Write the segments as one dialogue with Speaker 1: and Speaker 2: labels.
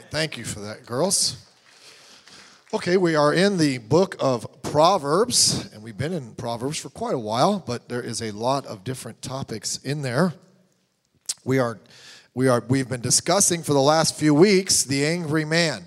Speaker 1: Thank you for that, girls. Okay, we are in the book of Proverbs, and we've been in Proverbs for quite a while, but there is a lot of different topics in there. We've been discussing for the last few weeks the angry man.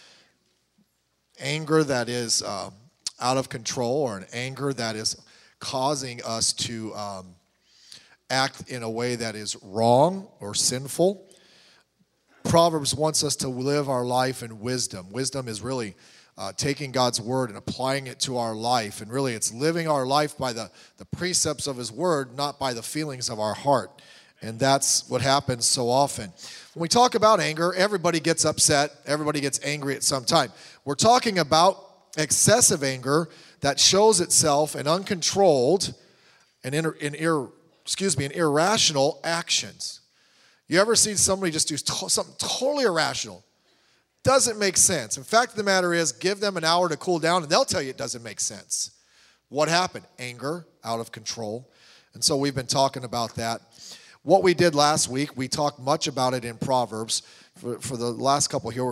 Speaker 1: Anger that is out of control, or an anger that is causing us to act in a way that is wrong or sinful. Proverbs wants us to live our life in wisdom. Wisdom is really taking God's word and applying it to our life. And really it's living our life by the precepts of his word, not by the feelings of our heart. And that's what happens so often. When we talk about anger, everybody gets upset. Everybody gets angry at some time. We're talking about excessive anger that shows itself in uncontrolled and irrational actions. You ever seen somebody just do something totally irrational? Doesn't make sense. In fact, the matter is, give them an hour to cool down, and they'll tell you it doesn't make sense. What happened? Anger, out of control. And so we've been talking about that. What we did last week, we talked much about it in Proverbs. For the last couple here,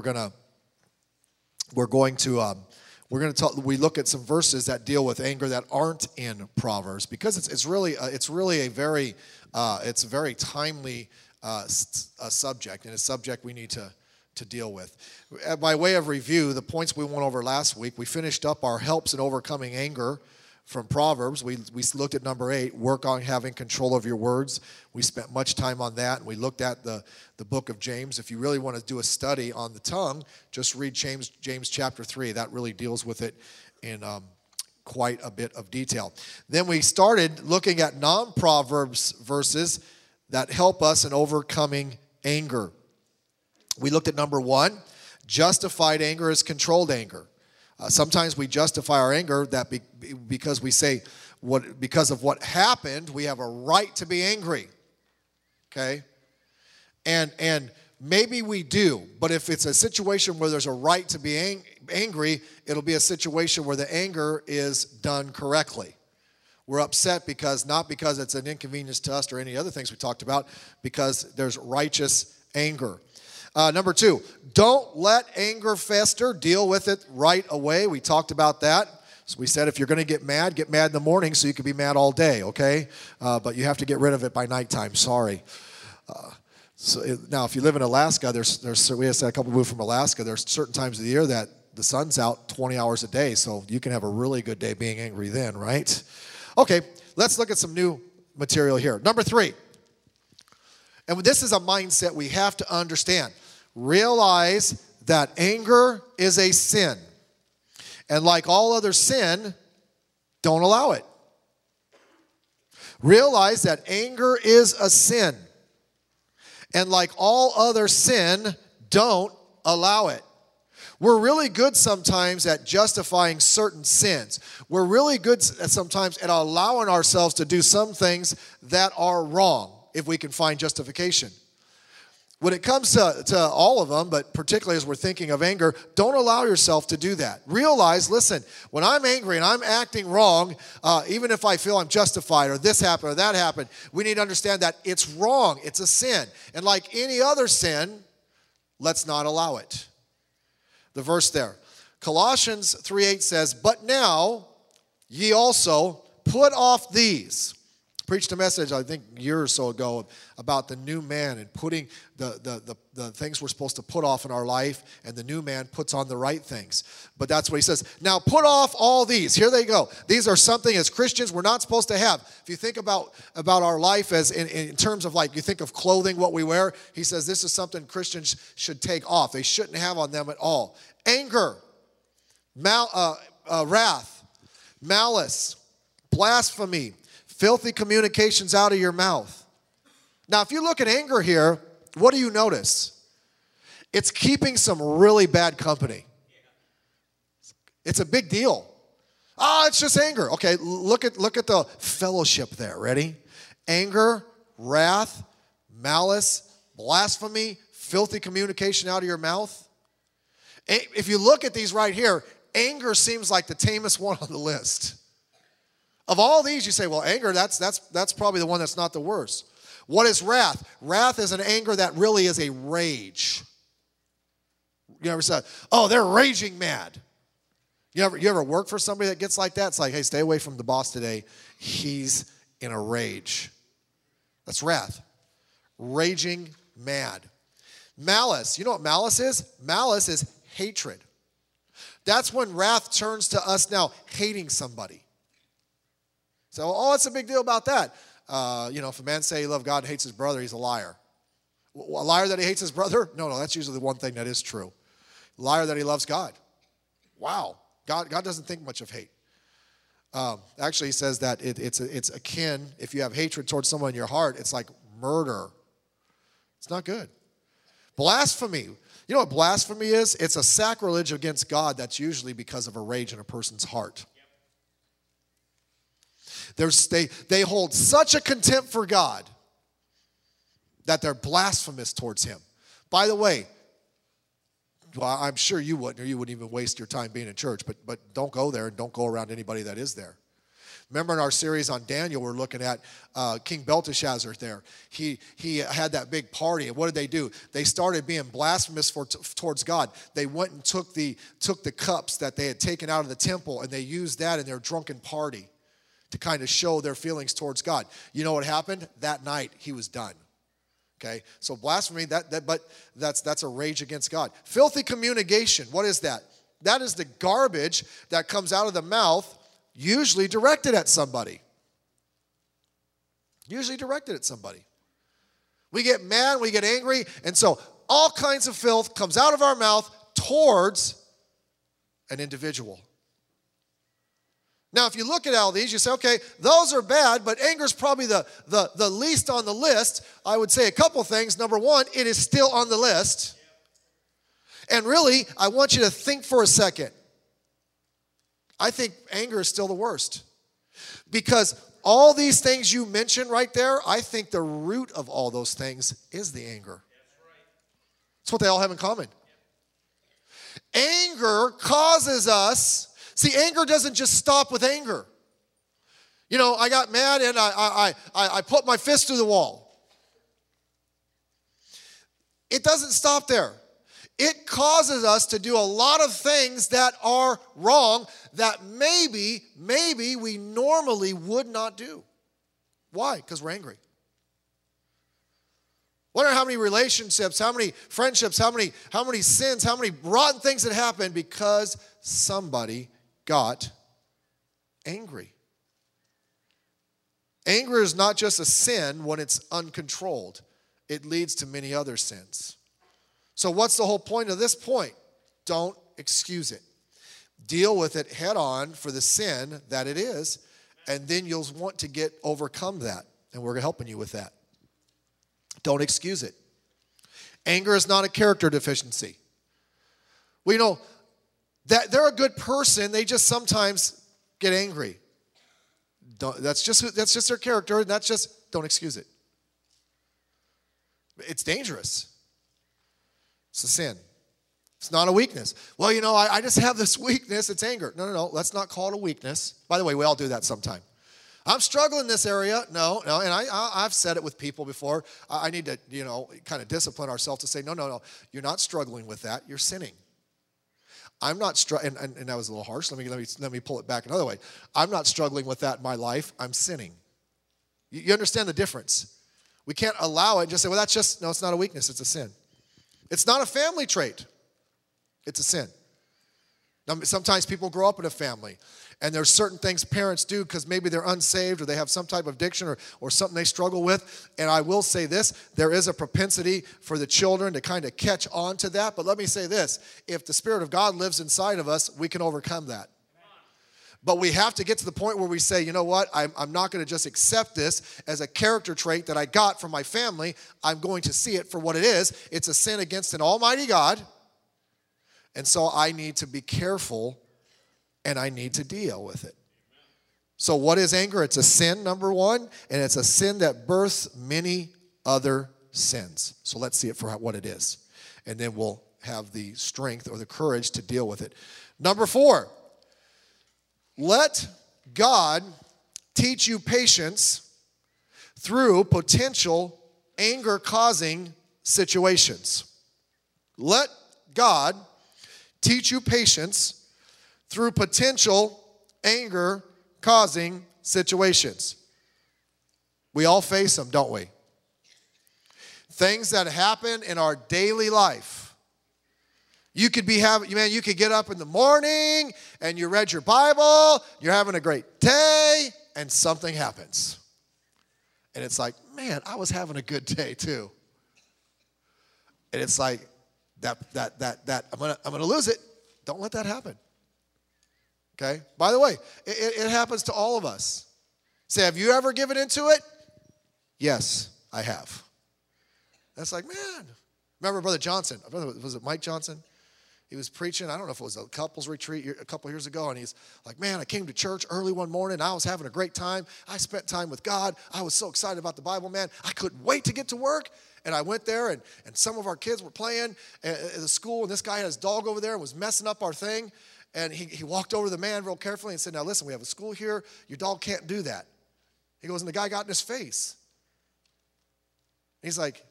Speaker 1: we look at some verses that deal with anger that aren't in Proverbs, because it's really a very timely subject, and a subject we need to deal with. By way of review, the points we went over last week, we finished up our helps in overcoming anger from Proverbs. We looked at number 8, work on having control of your words. We spent much time on that, and we looked at the book of James. If you really want to do a study on the tongue, just read James chapter 3. That really deals with it in quite a bit of detail. Then we started looking at non-Proverbs verses that help us in overcoming anger. We looked at number 1, justified anger is controlled anger. Sometimes we justify our anger because we say, because of what happened, we have a right to be angry. Okay? And maybe we do, but if it's a situation where there's a right to be angry, it'll be a situation where the anger is done correctly. We're upset not because it's an inconvenience to us or any other things we talked about, because there's righteous anger. Number 2, don't let anger fester. Deal with it right away. We talked about that. So we said if you're going to get mad in the morning so you can be mad all day, okay? But you have to get rid of it by nighttime. Sorry. Now, if you live in Alaska, we had a couple moved from Alaska. There's certain times of the year that the sun's out 20 hours a day, so you can have a really good day being angry then, right? Okay, let's look at some new material here. Number 3. And this is a mindset we have to understand. Realize that anger is a sin. And like all other sin, don't allow it. Realize that anger is a sin. And like all other sin, don't allow it. We're really good sometimes at justifying certain sins. We're really good sometimes at allowing ourselves to do some things that are wrong, if we can find justification. When it comes to all of them, but particularly as we're thinking of anger, don't allow yourself to do that. Realize, listen, when I'm angry and I'm acting wrong, even if I feel I'm justified or this happened or that happened, we need to understand that it's wrong. It's a sin. And like any other sin, let's not allow it. The verse there, Colossians 3:8 says, "But now ye also put off these." Preached a message, I think, a year or so ago about the new man and putting the things we're supposed to put off in our life, and the new man puts on the right things. But that's what he says. Now put off all these. Here they go. These are something as Christians we're not supposed to have. If you think about our life as in terms of, like, you think of clothing, what we wear, he says this is something Christians should take off. They shouldn't have on them at all. Anger, wrath, malice, blasphemy, filthy communications out of your mouth. Now, if you look at anger here, what do you notice? It's keeping some really bad company. It's a big deal. It's just anger. Okay, look at the fellowship there. Ready? Anger, wrath, malice, blasphemy, filthy communication out of your mouth. If you look at these right here, anger seems like the tamest one on the list. Of all these, you say, well, anger, that's probably the one that's not the worst. What is wrath? Wrath is an anger that really is a rage. You ever said, oh, they're raging mad. You ever work for somebody that gets like that? It's like, hey, stay away from the boss today. He's in a rage. That's wrath. Raging mad. Malice. You know what malice is? Malice is hatred. That's when wrath turns to us now hating somebody. So, oh, what's the big deal about that? If a man say he loves God and hates his brother, he's a liar. A liar that he hates his brother? No, that's usually the one thing that is true. A liar that he loves God. Wow. God doesn't think much of hate. Actually, he says that it's akin, if you have hatred towards someone in your heart, it's like murder. It's not good. Blasphemy. You know what blasphemy is? It's a sacrilege against God that's usually because of a rage in a person's heart. They hold such a contempt for God that they're blasphemous towards him. By the way, well, I'm sure you wouldn't, or you wouldn't even waste your time being in church, but don't go there and don't go around anybody that is there. Remember in our series on Daniel, we're looking at King Belteshazzar there. He had that big party, and what did they do? They started being blasphemous towards God. They went and took the cups that they had taken out of the temple, and they used that in their drunken party to kind of show their feelings towards God. You know what happened? That night, he was done. Okay, so blasphemy, but that's a rage against God. Filthy communication, what is that? That is the garbage that comes out of the mouth, usually directed at somebody. Usually directed at somebody. We get mad, we get angry, and so all kinds of filth comes out of our mouth towards an individual. Now, if you look at all these, you say, okay, those are bad, but anger is probably the least on the list. I would say a couple things. Number one, it is still on the list. And really, I want you to think for a second. I think anger is still the worst. Because all these things you mentioned right there, I think the root of all those things is the anger. That's what they all have in common. Anger causes us. See, anger doesn't just stop with anger. You know, I got mad and I put my fist through the wall. It doesn't stop there. It causes us to do a lot of things that are wrong that maybe we normally would not do. Why? Because we're angry. Wonder how many relationships, how many friendships, how many sins, how many rotten things that happen because somebody got angry. Anger is not just a sin when it's uncontrolled. It leads to many other sins. So what's the whole point of this point? Don't excuse it. Deal with it head on for the sin that it is, and then you'll want to overcome that. And we're helping you with that. Don't excuse it. Anger is not a character deficiency. We know that they're a good person, they just sometimes get angry. That's just their character, and don't excuse it. It's dangerous. It's a sin. It's not a weakness. Well, you know, I just have this weakness, it's anger. No, let's not call it a weakness. By the way, we all do that sometime. I'm struggling in this area. No, and I've said it with people before. I need to, kind of discipline ourselves to say, no, you're not struggling with that, you're sinning. I'm not struggling, and that was a little harsh. Let me pull it back another way. I'm not struggling with that in my life. I'm sinning. You understand the difference? We can't allow it and just say, well, it's not a weakness. It's a sin. It's not a family trait. It's a sin. Now, sometimes people grow up in a family, and there's certain things parents do because maybe they're unsaved or they have some type of addiction or something they struggle with. And I will say this, there is a propensity for the children to kind of catch on to that. But let me say this, if the Spirit of God lives inside of us, we can overcome that. But we have to get to the point where we say, you know what, I'm not going to just accept this as a character trait that I got from my family. I'm going to see it for what it is. It's a sin against an almighty God. And so I need to be careful and I need to deal with it. So what is anger? It's a sin, number one, and it's a sin that births many other sins. So let's see it for what it is. And then we'll have the strength or the courage to deal with it. Number 4, let God teach you patience through potential anger-causing situations. Let God teach you patience through potential anger-causing situations. We all face them, don't we? Things that happen in our daily life. You could you could get up in the morning and you read your Bible, you're having a great day, and something happens. And it's like, man, I was having a good day too. And it's like, I'm gonna lose it. Don't let that happen. Okay? By the way, it happens to all of us. Say, have you ever given into it? Yes, I have. That's like, man. Remember Brother Johnson? Was it Mike Johnson? He was preaching, I don't know if it was a couples retreat a couple years ago, and he's like, man, I came to church early one morning. I was having a great time. I spent time with God. I was so excited about the Bible, man. I couldn't wait to get to work. And I went there, and some of our kids were playing at the school, and this guy had his dog over there and was messing up our thing. And he walked over to the man real carefully and said, now listen, we have a school here. Your dog can't do that. He goes, and the guy got in his face. He's like,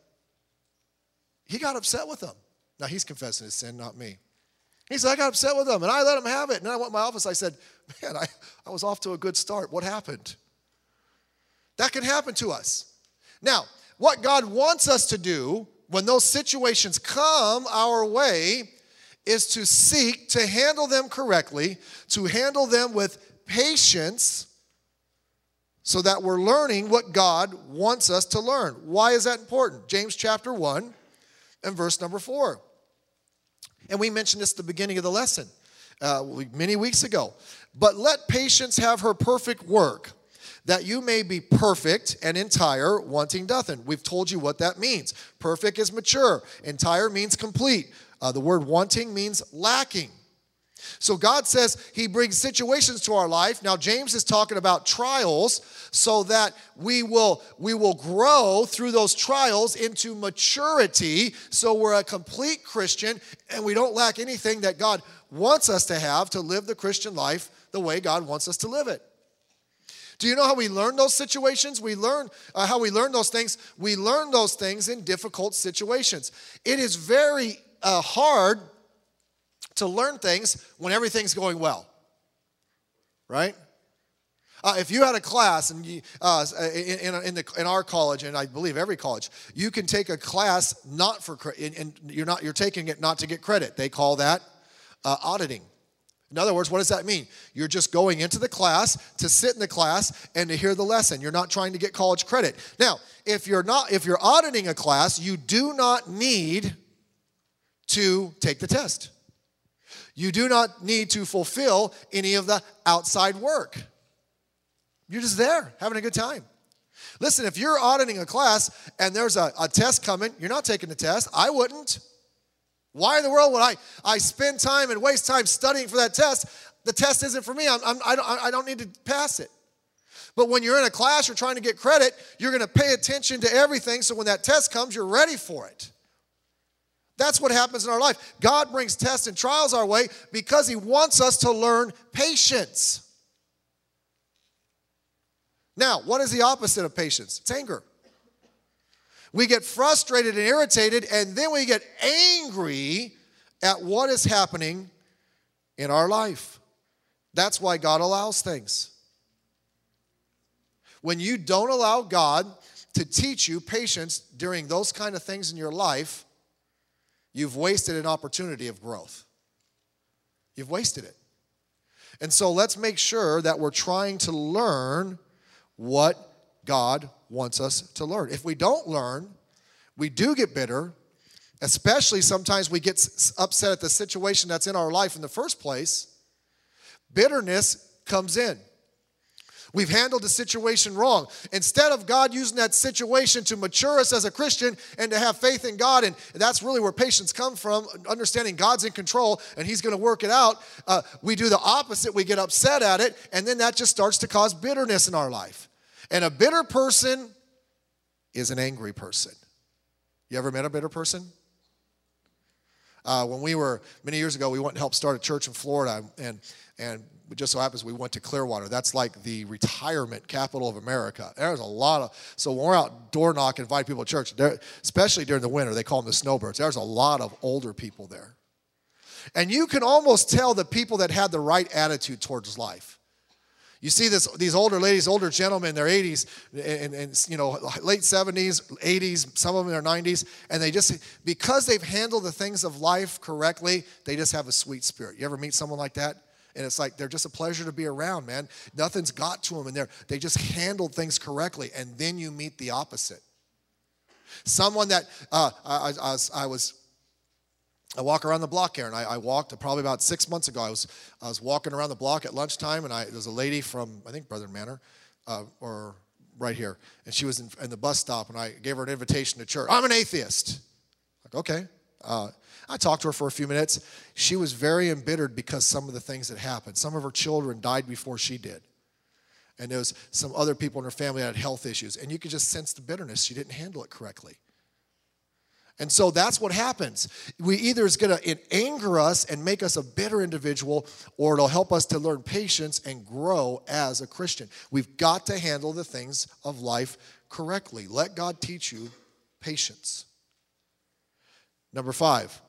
Speaker 1: he got upset with him. Now, he's confessing his sin, not me. He said, I got upset with him, and I let him have it. And then I went to my office. I said, man, I was off to a good start. What happened? That can happen to us. Now, what God wants us to do when those situations come our way is to seek to handle them correctly, to handle them with patience, so that we're learning what God wants us to learn. Why is that important? James chapter 1 and verse number 4. And we mentioned this at the beginning of the lesson many weeks ago. But let patience have her perfect work, that you may be perfect and entire, wanting nothing. We've told you what that means. Perfect is mature. Entire means complete. The word wanting means lacking. So God says he brings situations to our life. Now James is talking about trials so that we will grow through those trials into maturity, so we're a complete Christian and we don't lack anything that God wants us to have to live the Christian life the way God wants us to live it. Do you know how we learn those situations? We learn how we learn those things. We learn those things in difficult situations. It is very hard to learn things when everything's going well, right? If you had a class and in our college, and I believe every college, you can take a class not for and you're taking it not to get credit. They call that auditing. In other words, what does that mean? You're just going into the class to sit in the class and to hear the lesson. You're not trying to get college credit. Now, if you're auditing a class, you do not need to take the test. You do not need to fulfill any of the outside work. You're just there, having a good time. Listen, if you're auditing a class and there's a test coming, you're not taking the test. I wouldn't. Why in the world would I spend time and waste time studying for that test? The test isn't for me. I don't need to pass it. But when you're in a class, you're trying to get credit, you're going to pay attention to everything, so when that test comes, you're ready for it. That's what happens in our life. God brings tests and trials our way because he wants us to learn patience. Now, what is the opposite of patience? It's anger. We get frustrated and irritated, and then we get angry at what is happening in our life. That's why God allows things. When you don't allow God to teach you patience during those kind of things in your life, you've wasted an opportunity of growth. You've wasted it. And so let's make sure that we're trying to learn what God wants us to learn. If we don't learn, we do get bitter, especially sometimes we get upset at the situation that's in our life in the first place. Bitterness comes in. We've handled the situation wrong. Instead of God using that situation to mature us as a Christian and to have faith in God, and that's really where patience comes from, understanding God's in control and he's going to work it out, we do the opposite. We get upset at it, and then that just starts to cause bitterness in our life. And a bitter person is an angry person. You ever met a bitter person? When we were, many years ago, we went and helped start a church in Florida, and it just so happens we went to Clearwater. That's like the retirement capital of America. There's a lot of, so when we're out door knocking, invite people to church, especially during the winter, they call them the snowbirds. There's a lot of older people there. And you can almost tell the people that had the right attitude towards life. You see these older ladies, older gentlemen in their 80s and late 70s, 80s, some of them in their 90s, and they just, because they've handled the things of life correctly, they just have a sweet spirit. You ever meet someone like that? And it's like they're just a pleasure to be around, man. Nothing's got to them, and they just handled things correctly. And then you meet the opposite. Someone that I walk around the block here, and I walked probably about 6 months ago. I was walking around the block at lunchtime, and there was a lady from, I think, Brethren Manor, or right here, and she was in the bus stop, and I gave her an invitation to church. I'm an atheist. Like, okay. I talked to her for a few minutes. She was very embittered because some of the things that happened. Some of her children died before she did. And there was some other people in her family that had health issues. And you could just sense the bitterness. She didn't handle it correctly. And so that's what happens. Either it's going to anger us and make us a bitter individual, or it'll help us to learn patience and grow as a Christian. We've got to handle the things of life correctly. Let God teach you patience. Number 5.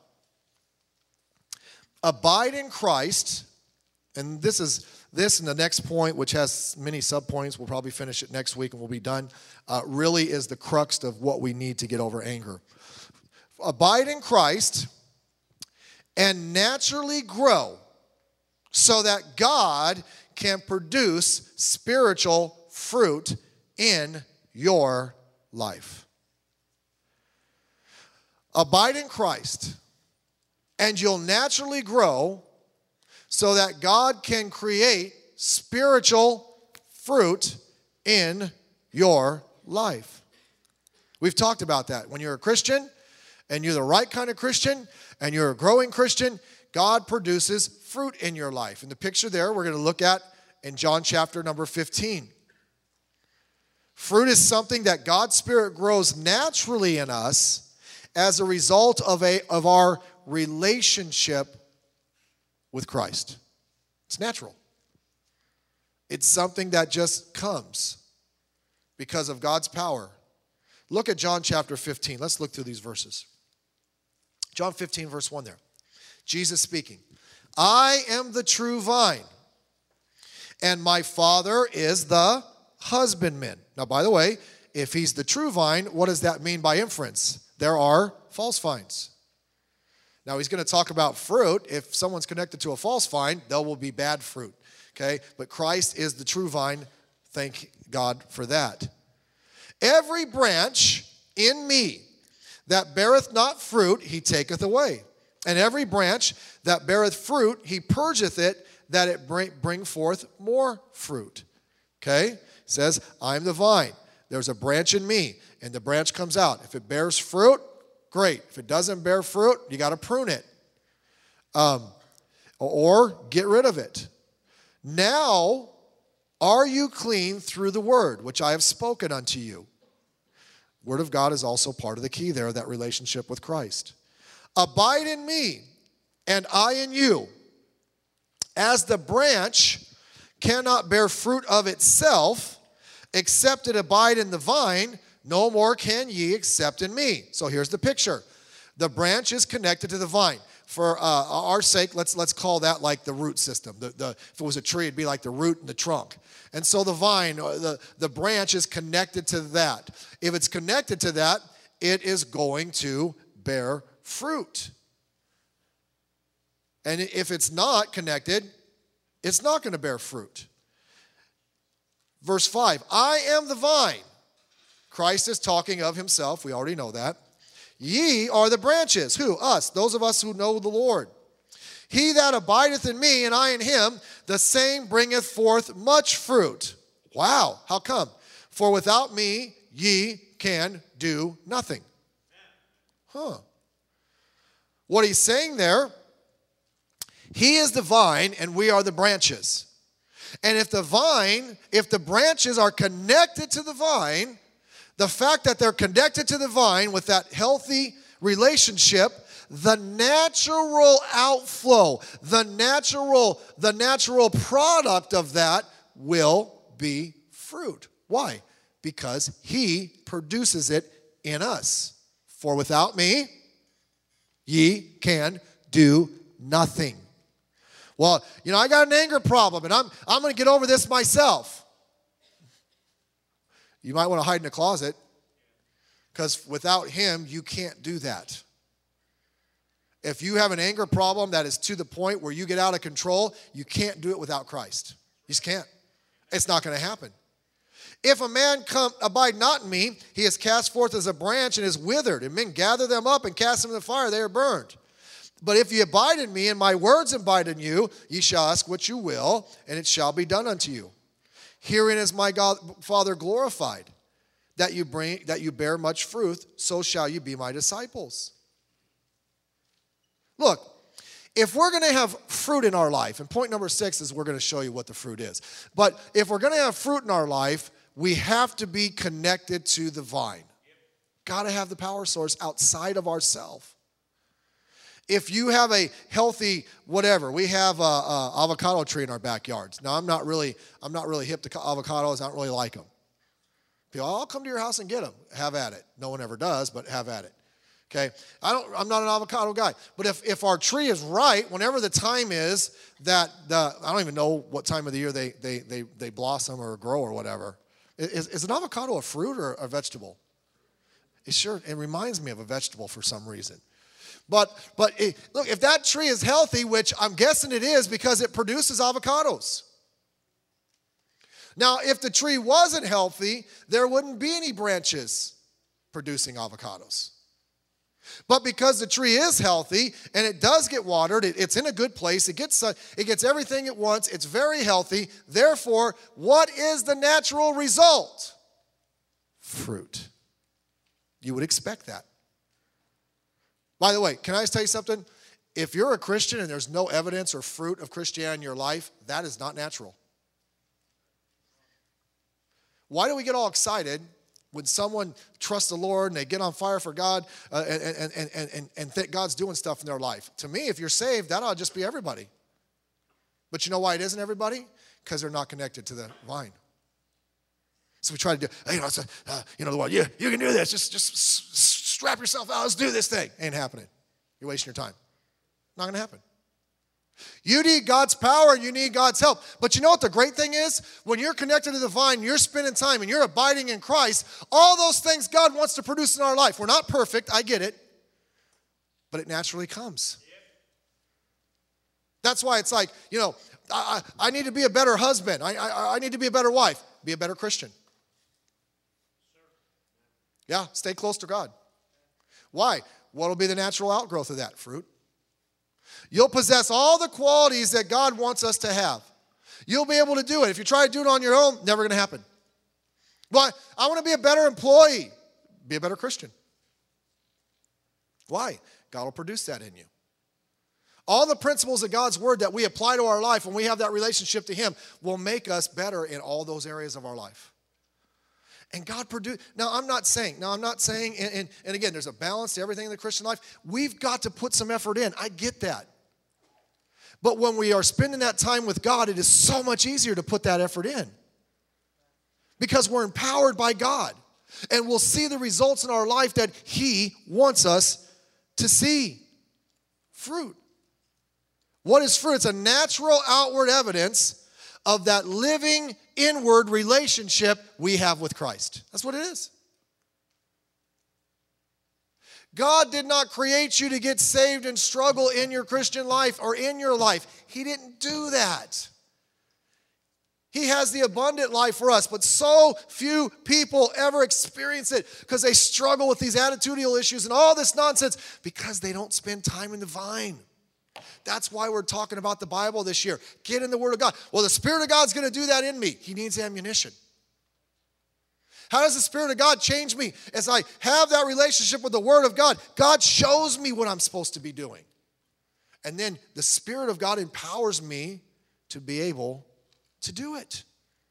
Speaker 1: Abide in Christ, and this and the next point, which has many subpoints, we'll probably finish it next week and we'll be done, really is the crux of what we need to get over anger. Abide in Christ and naturally grow so that God can produce spiritual fruit in your life. Abide in Christ, and you'll naturally grow so that God can create spiritual fruit in your life. We've talked about that. When you're a Christian, and you're the right kind of Christian, and you're a growing Christian, God produces fruit in your life. And the picture there we're going to look at in John chapter number 15. Fruit is something that God's Spirit grows naturally in us as a result of our relationship with Christ. It's natural. It's something that just comes because of God's power. Look at John chapter 15. Let's look through these verses. John 15, verse 1 there. Jesus speaking. I am the true vine, and my Father is the husbandman. Now, by the way, if he's the true vine, what does that mean by inference? There are false vines. Now, he's going to talk about fruit. If someone's connected to a false vine, there will be bad fruit. Okay? But Christ is the true vine. Thank God for that. Every branch in me that beareth not fruit, he taketh away. And every branch that beareth fruit, he purgeth it, that it bring forth more fruit. Okay? It says, I am the vine. There's a branch in me, and the branch comes out. If it bears fruit, great. If it doesn't bear fruit, you got to prune it. Or get rid of it. Now are you clean through the word, which I have spoken unto you. Word of God is also part of the key there, that relationship with Christ. Abide in me, and I in you. As the branch cannot bear fruit of itself, except it abide in the vine, no more can ye except in me. So here's the picture. The branch is connected to the vine. For our sake, let's call that like the root system. If it was a tree, it'd be like the root and the trunk. And so the vine, the branch is connected to that. If it's connected to that, it is going to bear fruit. And if it's not connected, it's not going to bear fruit. Verse 5, I am the vine. Christ is talking of himself. We already know that. Ye are the branches. Who? Us. Those of us who know the Lord. He that abideth in me and I in him, the same bringeth forth much fruit. Wow. How come? For without me ye can do nothing. Huh. What he's saying there, he is the vine and we are the branches. And if the branches are connected to the vine, the fact that they're connected to the vine with that healthy relationship, the natural outflow, the natural product of that will be fruit. Why? Because he produces it in us. For without me, ye can do Nothing. Well, I got an anger problem, and I'm going to get over this myself. You might want to hide in a closet, because without him, you can't do that. If you have an anger problem that is to the point where you get out of control, you can't do it without Christ. You just can't. It's not going to happen. If a man abide not in me, he is cast forth as a branch and is withered, and men gather them up and cast them in the fire, they are burned. But if ye abide in me, and my words abide in you, ye shall ask what you will, and it shall be done unto you. Herein is my God, Father glorified, that you bear much fruit, so shall you be my disciples. Look, if we're going to have fruit in our life, and point number 6 is we're going to show you what the fruit is. But if we're going to have fruit in our life, we have to be connected to the vine. Got to have the power source outside of ourselves. If you have a healthy whatever, we have a avocado tree in our backyards. Now I'm not really hip to avocados. I don't really like them. People, I'll come to your house and get them. Have at it. No one ever does, but have at it. Okay, I'm not an avocado guy, but if our tree is right, whenever the time is that I don't even know what time of the year they blossom or grow or whatever. Is an avocado a fruit or a vegetable? It reminds me of a vegetable for some reason. But look, if that tree is healthy, which I'm guessing it is because it produces avocados. Now, if the tree wasn't healthy, there wouldn't be any branches producing avocados. But because the tree is healthy and it does get watered, it's in a good place, it gets everything it wants, it's very healthy. Therefore, what is the natural result? Fruit. You would expect that. By the way, can I just tell you something? If you're a Christian and there's no evidence or fruit of Christianity in your life, that is not natural. Why do we get all excited when someone trusts the Lord and they get on fire for God and think God's doing stuff in their life? To me, if you're saved, that ought to just be everybody. But you know why it isn't everybody? Because they're not connected to the vine. So we try to do, the Lord, you can do this. Just strap yourself out. Let's do this thing. Ain't happening. You're wasting your time. Not going to happen. You need God's power and you need God's help. But you know what the great thing is? When you're connected to the vine, you're spending time and you're abiding in Christ, all those things God wants to produce in our life. We're not perfect, I get it. But it naturally comes. That's why it's like, I need to be a better husband. I need to be a better wife. Be a better Christian. Yeah, stay close to God. Why? What will be the natural outgrowth of that? Fruit. You'll possess all the qualities that God wants us to have. You'll be able to do it. If you try to do it on your own, never going to happen. But I want to be a better employee. Be a better Christian. Why? God will produce that in you. All the principles of God's word that we apply to our life when we have that relationship to him will make us better in all those areas of our life. And God produced. Now, I'm not saying, and again, there's a balance to everything in the Christian life. We've got to put some effort in. I get that. But when we are spending that time with God, it is so much easier to put that effort in. Because we're empowered by God. And we'll see the results in our life that he wants us to see. Fruit. What is fruit? It's a natural outward evidence of that living inward relationship we have with Christ. That's what it is. God did not create you to get saved and struggle in your Christian life or in your life. He didn't do that. He has the abundant life for us, but so few people ever experience it because they struggle with these attitudinal issues and all this nonsense because they don't spend time in the vine. That's why we're talking about the Bible this year. Get in the Word of God. Well, the Spirit of God's going to do that in me. He needs ammunition. How does the Spirit of God change me? As I have that relationship with the Word of God, God shows me what I'm supposed to be doing. And then the Spirit of God empowers me to be able to do it.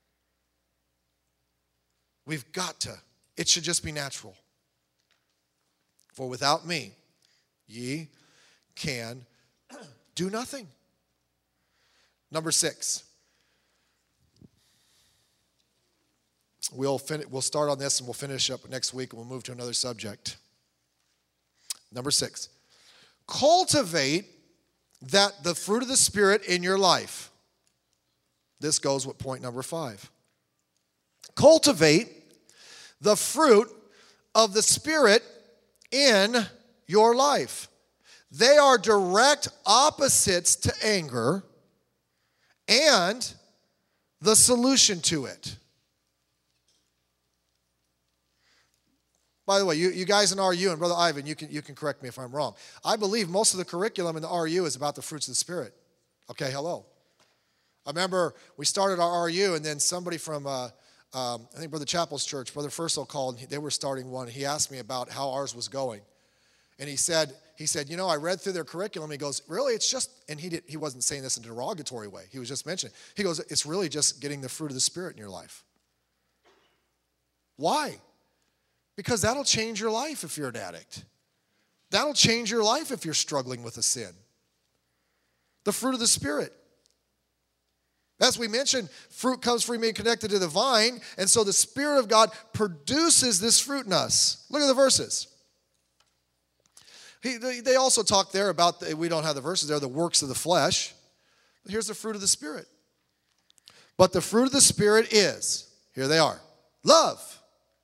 Speaker 1: We've got to. It should just be natural. For without me, ye can do nothing. Number 6. We'll start on this and we'll finish up next week and we'll move to another subject. Number 6. Cultivate that the fruit of the Spirit in your life. This goes with point number 5. Cultivate the fruit of the Spirit in your life. They are direct opposites to anger and the solution to it. By the way, you guys in RU, and Brother Ivan, you can correct me if I'm wrong. I believe most of the curriculum in the RU is about the fruits of the Spirit. Okay, hello. I remember we started our RU, and then somebody from, I think Brother Chappell's church, Brother Fursel called, and they were starting one. He asked me about how ours was going. And he said, I read through their curriculum. He goes, really, it's just, and he wasn't saying this in a derogatory way. He was just mentioning, he goes, it's really just getting the fruit of the Spirit in your life. Why? Because that'll change your life if you're an addict. That'll change your life if you're struggling with a sin. The fruit of the Spirit. As we mentioned, fruit comes from being connected to the vine, and so the Spirit of God produces this fruit in us. Look at the verses. They also talk there about, we don't have the verses there, the works of the flesh. But here's the fruit of the Spirit. But the fruit of the Spirit is, here they are, love,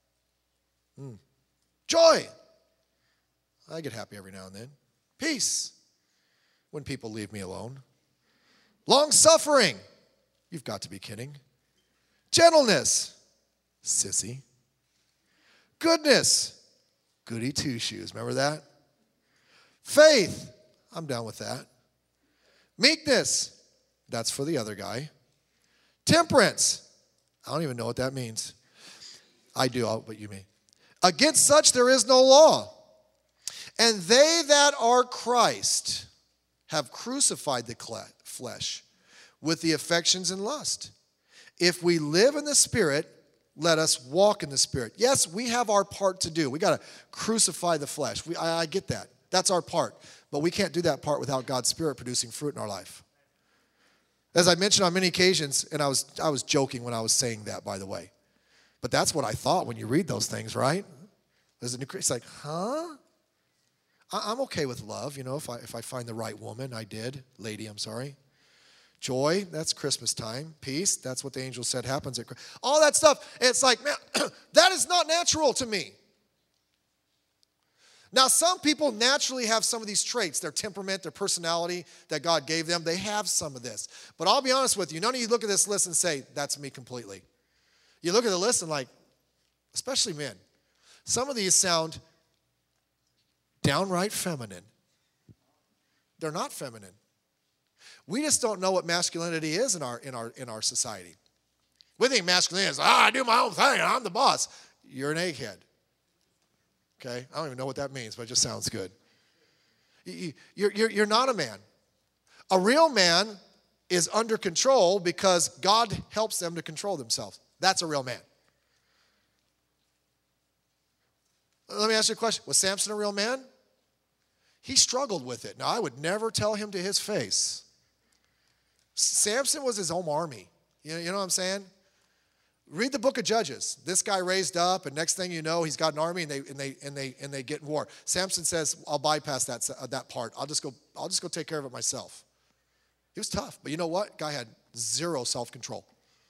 Speaker 1: joy. I get happy every now and then. Peace, when people leave me alone. Long-suffering. You've got to be kidding. Gentleness. Sissy. Goodness. Goody two-shoes. Remember that? Faith. I'm down with that. Meekness. That's for the other guy. Temperance. I don't even know what that means. I do, but you may. Against such there is no law. And they that are Christ have crucified the flesh with the affections and lust. If we live in the Spirit, let us walk in the Spirit. Yes, we have our part to do. We got to crucify the flesh. I get that. That's our part. But we can't do that part without God's Spirit producing fruit in our life. As I mentioned on many occasions, and I was joking when I was saying that, by the way. But that's what I thought when you read those things, right? There's a new, it's like, huh? I'm okay with love, if I find the right woman. I did. Lady, I'm sorry. Joy, that's Christmas time. Peace, that's what the angel said happens at Christmas. All that stuff, it's like, man, that is not natural to me. Now, some people naturally have some of these traits, their temperament, their personality that God gave them. They have some of this. But I'll be honest with you, none of you look at this list and say, that's me completely. You look at the list and like, especially men, some of these sound downright feminine. They're not feminine. We just don't know what masculinity is in our society. We think masculinity is, I do my own thing, I'm the boss. You're an egghead. Okay? I don't even know what that means, but it just sounds good. You're not a man. A real man is under control because God helps them to control themselves. That's a real man. Let me ask you a question. Was Samson a real man? He struggled with it. Now, I would never tell him to his face. Samson was his own army. You know what I'm saying? Read the book of Judges. This guy raised up, and next thing you know, he's got an army, and they get in war. Samson says, "I'll bypass that part. I'll just go take care of it myself." He was tough, but you know what? Guy had zero self-control.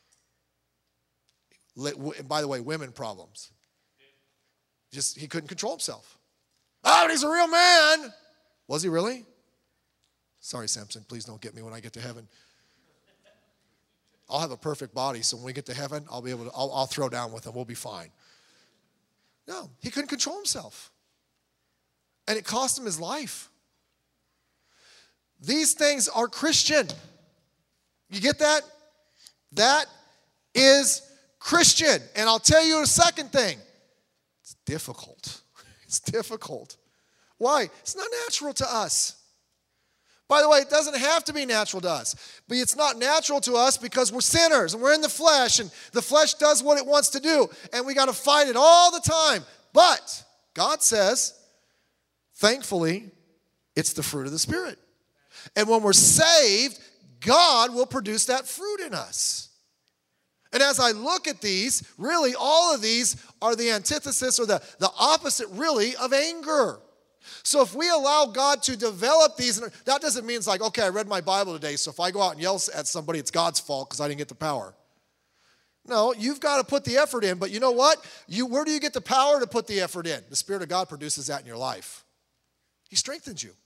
Speaker 1: And by the way, women problems. Just he couldn't control himself. Oh, but he's a real man. Was he really? Sorry, Samson. Please don't get me when I get to heaven. I'll have a perfect body, so when we get to heaven, I'll throw down with him. We'll be fine. No, he couldn't control himself. And it cost him his life. These things are Christian. You get that? That is Christian. And I'll tell you a second thing. It's difficult. It's difficult. Why? It's not natural to us. By the way, it doesn't have to be natural to us. But it's not natural to us because we're sinners and we're in the flesh. And the flesh does what it wants to do. And we got to fight it all the time. But God says, thankfully, it's the fruit of the Spirit. And when we're saved, God will produce that fruit in us. And as I look at these, really all of these are the antithesis or the opposite really of anger. So if we allow God to develop these, that doesn't mean it's like, okay, I read my Bible today, so if I go out and yell at somebody, it's God's fault because I didn't get the power. No, you've got to put the effort in, but you know what? Where do you get the power to put the effort in? The Spirit of God produces that in your life. He strengthens you.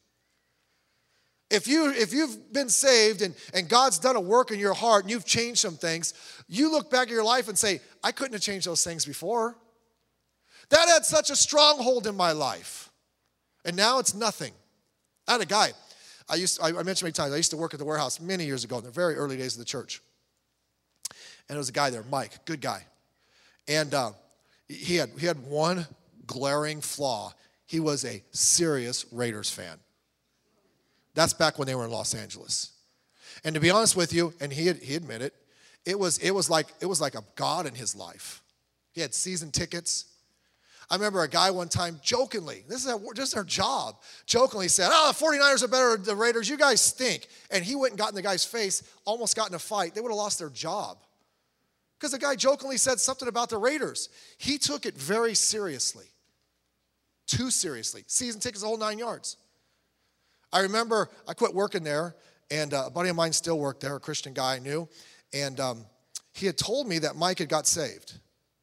Speaker 1: If you've been saved and God's done a work in your heart and you've changed some things, you look back at your life and say, I couldn't have changed those things before. That had such a stronghold in my life. And now it's nothing. I had a guy, I mentioned many times, I used to work at the warehouse many years ago in the very early days of the church. And there was a guy there, Mike, good guy. And he had one glaring flaw. He was a serious Raiders fan. That's back when they were in Los Angeles. And to be honest with you, and he admitted it was like a God in his life. He had season tickets. I remember a guy one time jokingly, this is just our job, jokingly said, the 49ers are better than the Raiders. You guys stink. And he went and got in the guy's face, almost got in a fight. They would have lost their job. Because the guy jokingly said something about the Raiders. He took it very seriously. Too seriously. Season tickets, the whole 9 yards. I remember I quit working there, and a buddy of mine still worked there, a Christian guy I knew. And he had told me that Mike had got saved.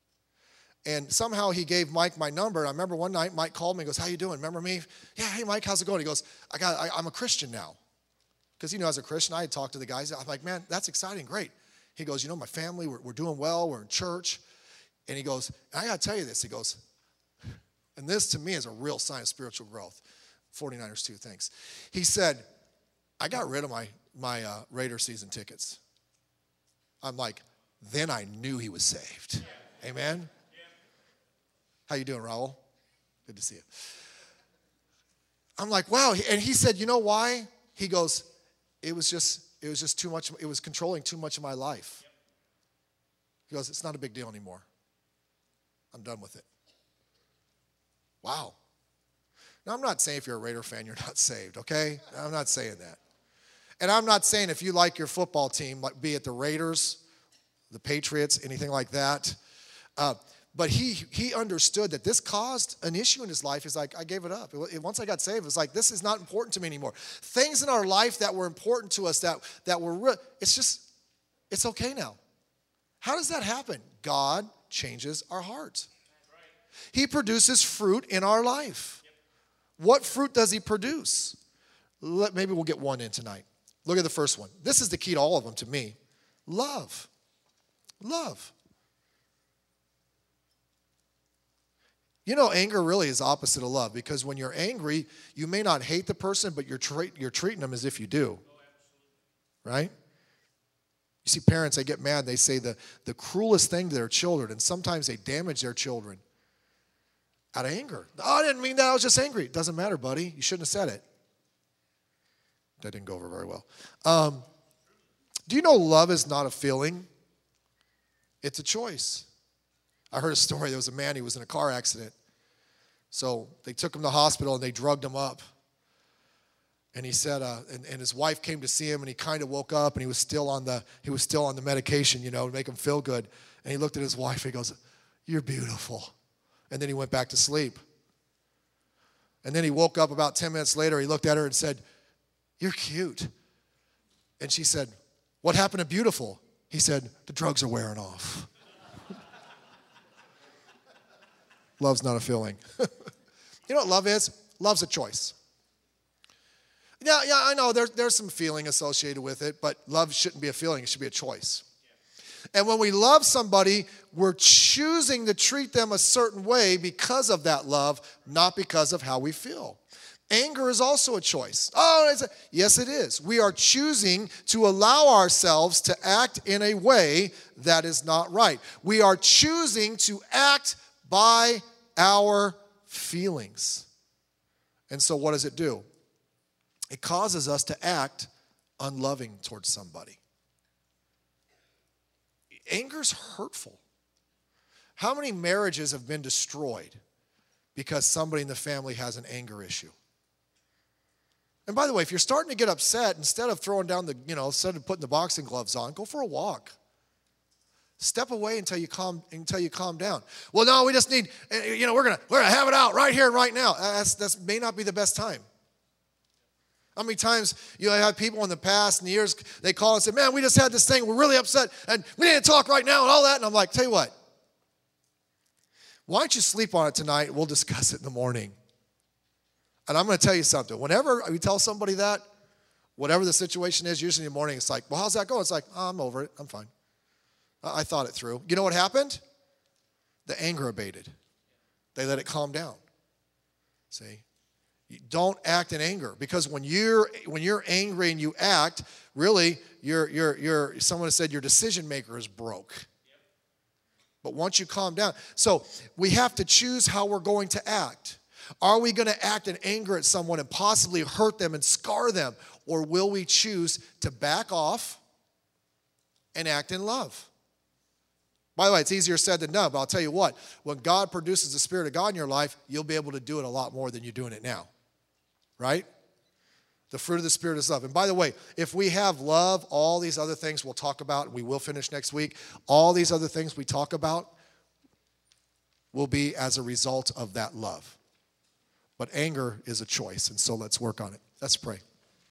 Speaker 1: And somehow he gave Mike my number. And I remember one night Mike called me and goes, how you doing? Remember me? Yeah, hey, Mike, how's it going? He goes, I'm a Christian now. Because, as a Christian, I had talked to the guys. I'm like, man, that's exciting, great. He goes, my family, we're doing well. We're in church. And he goes, I got to tell you this. He goes, and this to me is a real sign of spiritual growth. 49ers too, thanks. He said, I got rid of my Raider season tickets. I'm like, then I knew he was saved. Yeah. Amen? Yeah. How you doing, Raul? Good to see you. I'm like, wow. And he said, you know why? He goes, it was just too much. It was controlling too much of my life. He goes, it's not a big deal anymore. I'm done with it. Wow. Now, I'm not saying if you're a Raider fan, you're not saved, okay? I'm not saying that. And I'm not saying if you like your football team, like be it the Raiders, the Patriots, anything like that. But he understood that this caused an issue in his life. He's like, I gave it up. Once I got saved, it was like, this is not important to me anymore. Things in our life that were important to us, that were real, it's okay now. How does that happen? God changes our hearts. He produces fruit in our life. What fruit does he produce? Maybe we'll get one in tonight. Look at the first one. This is the key to all of them to me. Love. Love. Anger really is opposite of love, because when you're angry, you may not hate the person, but you're treating them as if you do. Right? You see parents, they get mad. They say the cruelest thing to their children, and sometimes they damage their children out of anger. Oh, I didn't mean that. I was just angry. It doesn't matter, buddy. You shouldn't have said it. That didn't go over very well. Do you know love is not a feeling? It's a choice. I heard a story. There was a man, he was in a car accident. So they took him to the hospital and they drugged him up. And he said, and his wife came to see him, and he kind of woke up, and he was still on the medication, to make him feel good. And he looked at his wife, and he goes, "You're beautiful." And then he went back to sleep. And then he woke up about 10 minutes later. He looked at her and said, "You're cute." And she said, "What happened to beautiful?" He said, "The drugs are wearing off." Love's not a feeling. You know what love is? Love's a choice. Yeah, I know there's some feeling associated with it, but love shouldn't be a feeling. It should be a choice. And when we love somebody, we're choosing to treat them a certain way because of that love, not because of how we feel. Anger is also a choice. Yes, it is. We are choosing to allow ourselves to act in a way that is not right. We are choosing to act by our feelings. And so what does it do? It causes us to act unloving towards somebody. Anger's hurtful. How many marriages have been destroyed because somebody in the family has an anger issue? And by the way, if you're starting to get upset, instead of throwing down instead of putting the boxing gloves on, go for a walk. Step away until you calm down. Well, no, we just need, we're gonna have it out right here and right now. That's may not be the best time. How many times you have people in the past and years, they call and say, man, we just had this thing, we're really upset, and we need to talk right now and all that. And I'm like, tell you what, why don't you sleep on it tonight? We'll discuss it in the morning. And I'm going to tell you something. Whenever we tell somebody that, whatever the situation is, usually in the morning, it's like, well, how's that going? It's like, oh, I'm over it. I'm fine. I thought it through. You know what happened? The anger abated. They let it calm down. See? You don't act in anger, because when you're angry and you act, really, someone said your decision maker is broke. But once you calm down, so we have to choose how we're going to act. Are we going to act in anger at someone and possibly hurt them and scar them, or will we choose to back off and act in love? By the way, it's easier said than done, but I'll tell you what, when God produces the Spirit of God in your life, you'll be able to do it a lot more than you're doing it now, right? The fruit of the Spirit is love. And by the way, if we have love, all these other things we'll talk about, and we will finish next week, all these other things we talk about will be as a result of that love. But anger is a choice, and so let's work on it. Let's pray.